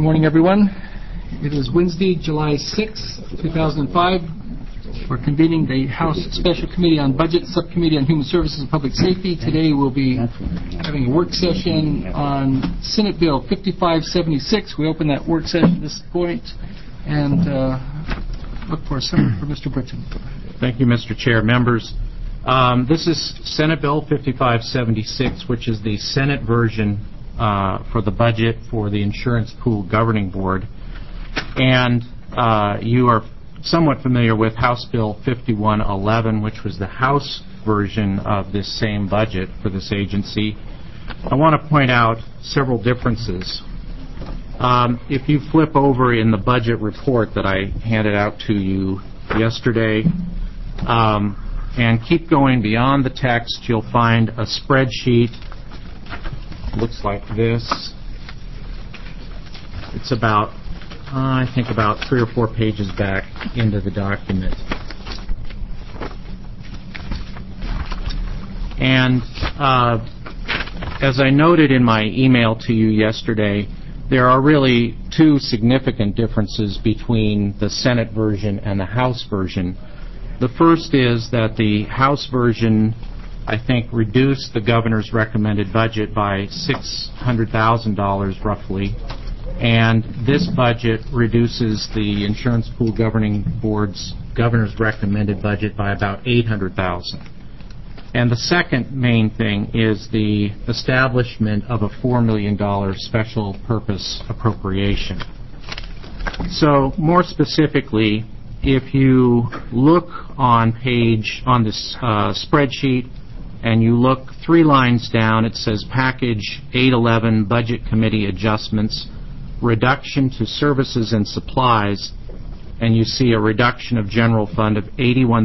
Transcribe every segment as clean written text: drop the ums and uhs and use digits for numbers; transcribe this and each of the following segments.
Good morning, everyone. It is Wednesday, July 6, 2005. We're convening the House Special Committee on Budget, Subcommittee on Human Services and Public Safety. Today we'll be having a work session on Senate Bill 5576. We open that work session at this point and look for a summary for Mr. Britton. Thank you, Mr. Chair. Members, this is Senate Bill 5576, which is the Senate version for the budget for the Insurance Pool Governing Board. And you are somewhat familiar with House Bill 5111, which was the House version of this same budget for this agency. I want to point out several differences. If you flip over in the budget report that I handed out to you yesterday, and keep going beyond the text, you'll find a spreadsheet. Looks like this. It's about, I think, about 3 or 4 pages back into the document. And as I noted in my email to you yesterday, there are really two significant differences between the Senate version and the House version. The first is that the House version, I think, reduced the governor's recommended budget by $600,000 roughly, and this budget reduces the Insurance Pool Governing Board's governor's recommended budget by about $800,000. And the second main thing is the establishment of a $4 million special purpose appropriation. So more specifically, if you look on this spreadsheet and you look 3 lines down, it says Package 811 Budget Committee Adjustments, Reduction to Services and Supplies, and you see a reduction of general fund of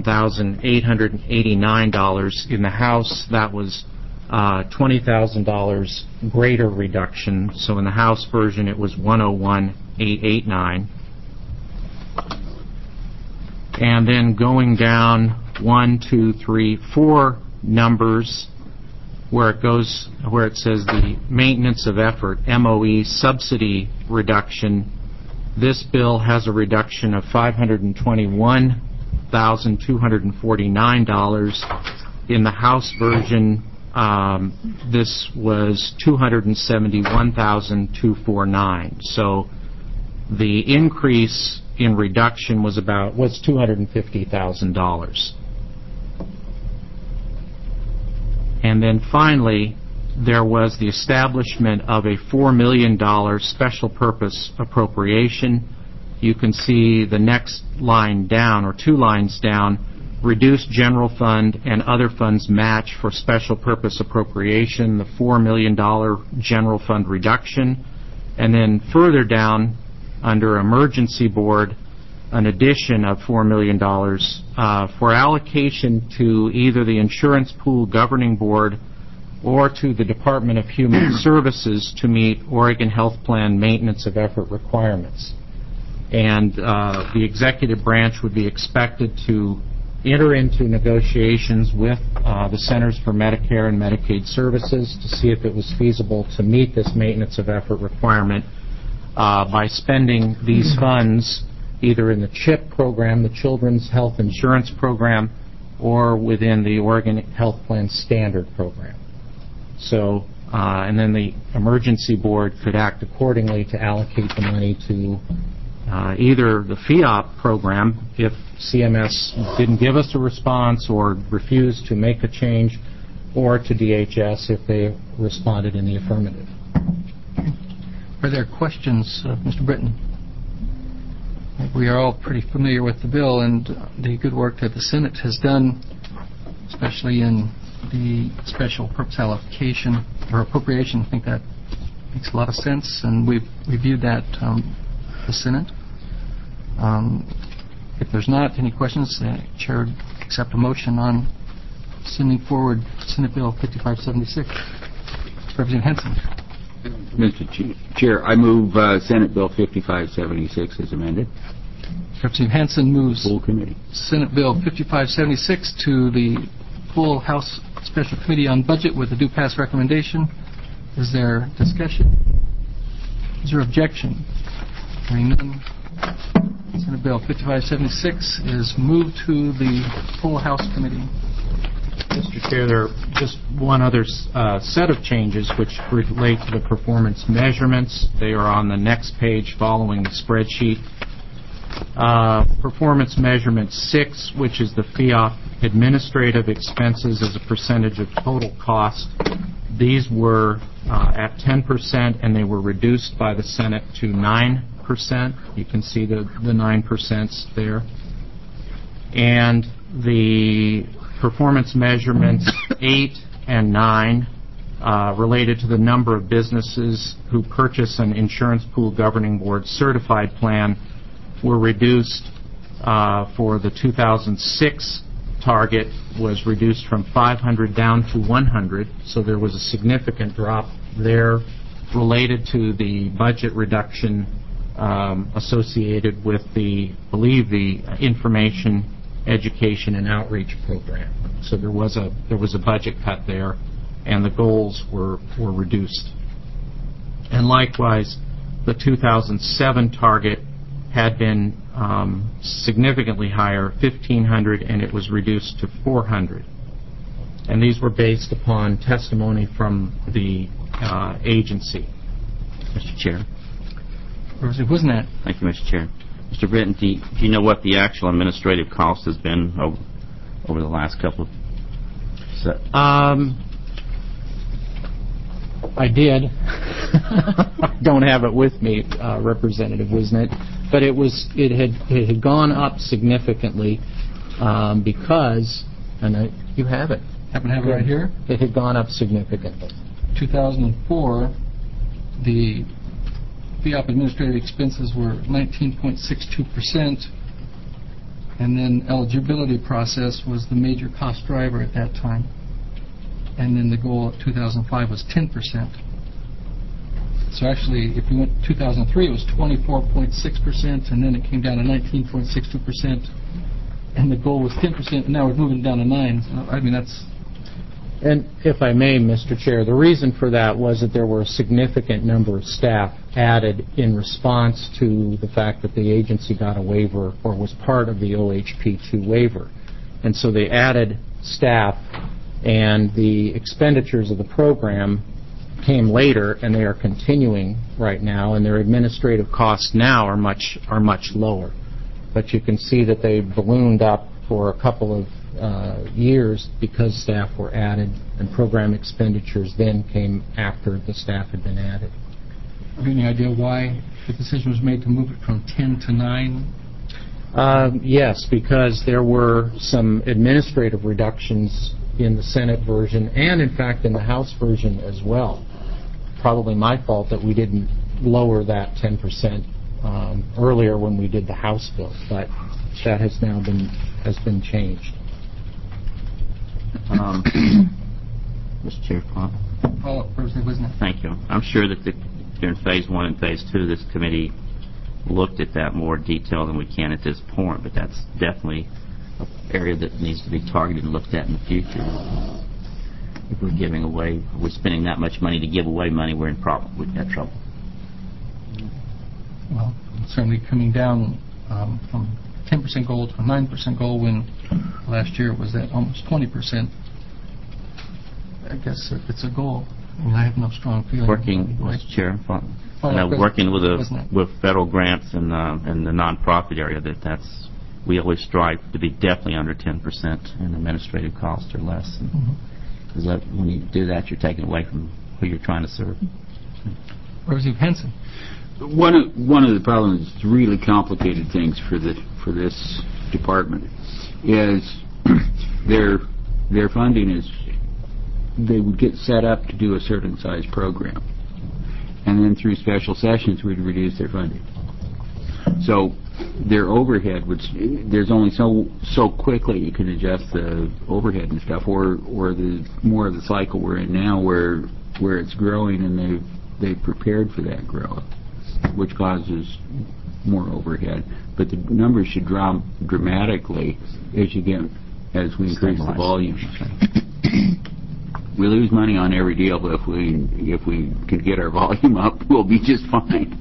$81,889. In the House, that was $20,000 greater reduction. So in the House version, it was $101,889. And then going down 1, 2, 3, 4 numbers, where it says the maintenance of effort, MOE subsidy reduction. This bill has a reduction of $521,249. In the House version, this was $271,249. So the increase in reduction was $250,000. And then finally, there was the establishment of a $4 million special purpose appropriation. You can see the next line down, or 2 lines down, reduced general fund and other funds match for special purpose appropriation, the $4 million general fund reduction. And then further down, under emergency board, an addition of $4 million for allocation to either the Insurance Pool Governing Board or to the Department of Human Services to meet Oregon Health Plan maintenance of effort requirements. And the executive branch would be expected to enter into negotiations with the Centers for Medicare and Medicaid Services to see if it was feasible to meet this maintenance of effort requirement by spending these funds either in the CHIP program, the Children's Health Insurance Program, or within the Oregon Health Plan Standard Program. So, and then the Emergency Board could act accordingly to allocate the money to either the FEOP program if CMS didn't give us a response or refused to make a change, or to DHS if they responded in the affirmative. Are there questions, Mr. Britton? We are all pretty familiar with the bill and the good work that the Senate has done, especially in the special purpose allocation or appropriation. I think that makes a lot of sense, and we've reviewed that the Senate. If there's not any questions, the Chair would accept a motion on sending forward Senate Bill 5576. Representative Henson. Mr. Chair, I move Senate Bill 5576 as amended. Representative Henson moves Full committee. Senate Bill 5576 to the full House Special Committee on Budget with a due pass recommendation. Is there discussion? Is there objection? Hearing none, Senate Bill 5576 is moved to the full House committee. Mr. Chair, there are just one other set of changes which relate to the performance measurements. They are on the next page following the spreadsheet. Performance measurement 6, which is the FIOP administrative expenses as a percentage of total cost. These were at 10%, and they were reduced by the Senate to 9%. You can see the 9% there. And the performance measurements 8 and 9 related to the number of businesses who purchase an insurance pool governing board certified plan were reduced for the 2006 target was reduced from 500 down to 100, so there was a significant drop there related to the budget reduction associated with the information, education, and outreach program. So there was a budget cut there, and the goals were reduced. And likewise, the 2007 target had been significantly higher, 1,500, and it was reduced to 400. And these were based upon testimony from the agency. Mr. Chair. Representative Wisnet. Thank you, Mr. Chair. Mr. Britton, do you know what the actual administrative cost has been over the last couple of... I did. Don't have it with me, Representative Wisnet, but it had gone up significantly because, and you have it. Happen to have it right here. It had gone up significantly. 2004, the FIOP administrative expenses were 19.62%, and then eligibility process was the major cost driver at that time. And then the goal of 2005 was 10%. So actually, if you went to 2003, it was 24.6%, and then it came down to 19.62%, and the goal was 10%, and now we're moving down to 9%. So, I mean, that's... And if I may, Mr. Chair, the reason for that was that there were a significant number of staff added in response to the fact that the agency got a waiver or was part of the OHP2 waiver. And so they added staff, and the expenditures of the program came later, and they are continuing right now, and their administrative costs now are much lower. But you can see that they ballooned up for a couple of years because staff were added, and program expenditures then came after the staff had been added. Have you any idea why the decision was made to move it from 10 to 9? Yes, because there were some administrative reductions in the Senate version and, in fact, in the House version as well. Probably my fault that we didn't lower that 10% earlier when we did the House bill, but that has now been changed. Mr. Chair, Follow-up, President Wisnet. thank you. I'm sure that during Phase 1 and Phase 2, this committee looked at that more detail than we can at this point, but that's definitely an area that needs to be targeted and looked at in the future. If we're spending that much money to give away money, we've got trouble. Well, certainly coming down from 10% goal to a 9% goal when last year it was at almost 20%. I guess it's a goal. I mean, I have no strong feeling. Working, Mr. Chair, working with federal grants and the nonprofit area, we always strive to be definitely under 10% in administrative cost or less. Because when you do that, you're taking away from who you're trying to serve. Representative Henson. One of the problems, really complicated things for this department, is their funding is, they would get set up to do a certain size program, and then through special sessions we'd reduce their funding. So their overhead there's only so quickly you can adjust the overhead and stuff, or the more of the cycle we're in now where it's growing and they've prepared for that growth, which causes more overhead. But the numbers should drop dramatically as we increase the volume. We lose money on every deal, but if we can get our volume up, we'll be just fine.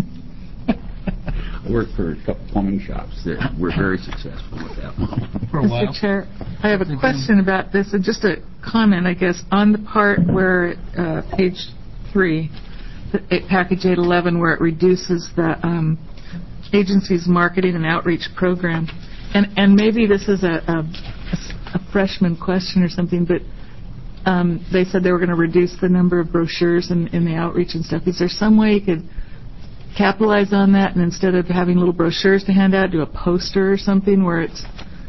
I worked for a couple plumbing shops that were very successful with that model. For a while. Mr. Chair, I have a question about this, and just a comment, I guess, on the part where, page 3, package 811, where it reduces the agency's marketing and outreach program. And maybe this is a freshman question or something, but they said they were going to reduce the number of brochures in the outreach and stuff. Is there some way you could capitalize on that, and instead of having little brochures to hand out, do a poster or something where it's,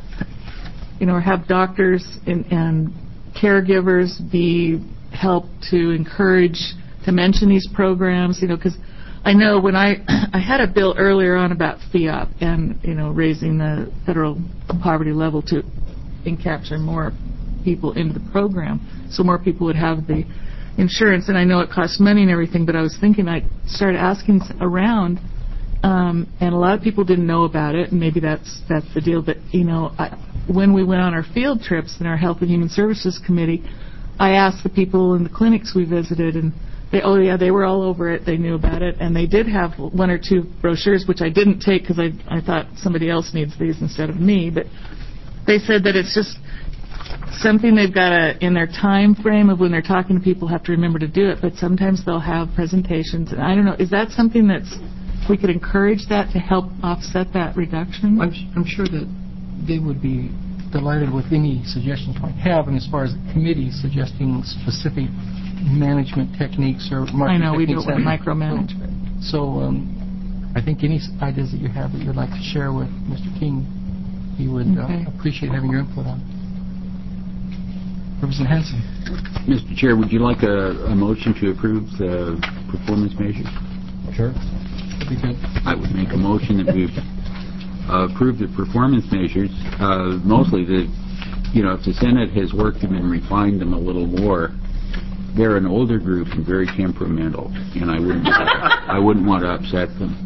or have doctors and caregivers be helped to encourage to mention these programs, because I know when I had a bill earlier on about FIOP and, raising the federal poverty level to capture more people into the program so more people would have the insurance. And I know it costs money and everything, but I was thinking I started asking around, and a lot of people didn't know about it, and maybe that's the deal. But, when we went on our field trips in our Health and Human Services Committee, I asked the people in the clinics we visited, and they were all over it. They knew about it, and they did have 1 or 2 brochures, which I didn't take because I thought somebody else needs these instead of me. But they said that it's just something they've got to, in their time frame of when they're talking to people, have to remember to do it. But sometimes they'll have presentations, and I don't know. Is that something we could encourage that to help offset that reduction? I'm sure that they would be delighted with any suggestions you might have, and as far as the committee suggesting specific management techniques or marketing techniques. I know, we don't want micromanagement. So I think any ideas that you have that you'd like to share with Mr. King, he would appreciate having your input on. Representative Hanson. Mr. Chair, would you like a motion to approve the performance measures? Sure. That'd be good. I would make a motion that we approve the performance measures. Mostly, if the Senate has worked them and refined them a little more, they're an older group and very temperamental, and I wouldn't want to upset them.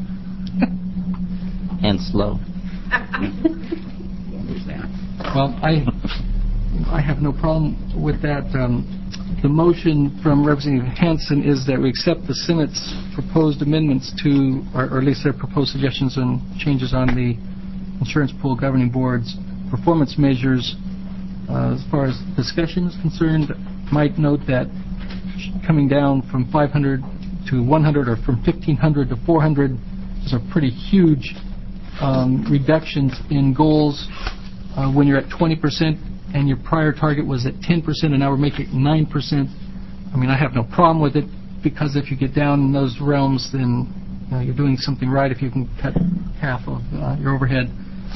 And slow. Well, I have no problem with that. The motion from Representative Hanson is that we accept the Senate's proposed amendments to, or at least their proposed suggestions and changes on the Insurance Pool Governing Board's performance measures. As far as discussion is concerned, might note that coming down from 500 to 100 or from 1,500 to 400 is a pretty huge reductions in goals. When you're at 20% and your prior target was at 10% and now we're making it 9%, I mean, I have no problem with it, because if you get down in those realms, then you're doing something right if you can cut half of your overhead.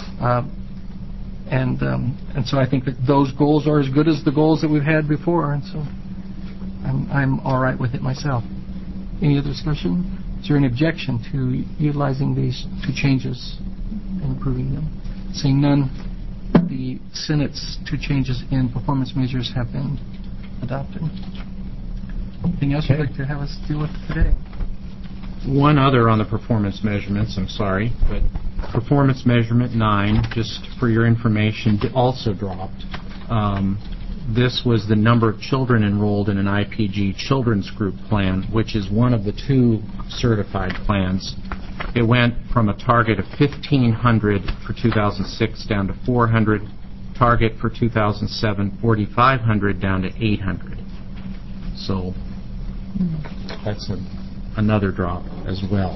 And so I think that those goals are as good as the goals that we've had before, and so I'm all right with it myself. Any other discussion? Is there any objection to utilizing these 2 changes and approving them? Seeing none, the Senate's 2 changes in performance measures have been adopted. Anything else you'd like to have us deal with today? One other on the performance measurements, I'm sorry, but performance measurement 9, just for your information, also dropped. This was the number of children enrolled in an IPG children's group plan, which is one of the 2 certified plans. It went from a target of 1,500 for 2006 down to 400. Target for 2007, 4,500 down to 800. So that's another drop as well.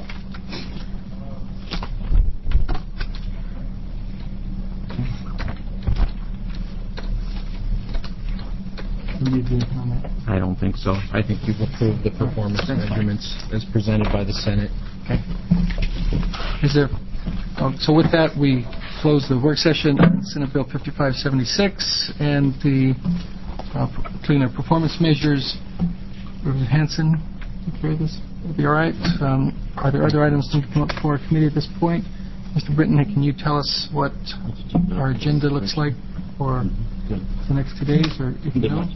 I don't think so. I think you've approved the performance measurements as presented by the Senate. Okay. Is there? So with that, we close the work session on Senate Bill 5576 and the cleaner performance measures. Representative Hanson, take care of this. It'll be all right. Are there other items that need to come up before our committee at this point? Mr. Britton, can you tell us what our agenda looks like for the next 2 days, or if you don't?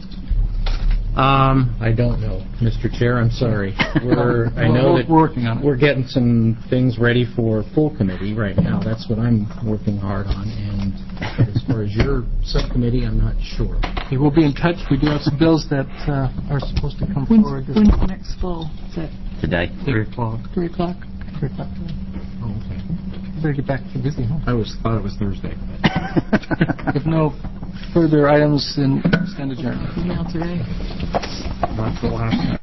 I don't know, Mr. Chair. I'm sorry. I know that we're working on it. We're getting some things ready for full committee right now. That's what I'm working hard on, and As far as your subcommittee, I'm not sure. Okay, we'll be in touch. We do have some bills that are supposed to come When's forward. the next fall? Is that Today. 3 o'clock. 3 o'clock? 3 o'clock. Oh, okay. Better get back to busy, huh? I thought it was Thursday. If no further items, then stand adjourned. Email today? Not the last.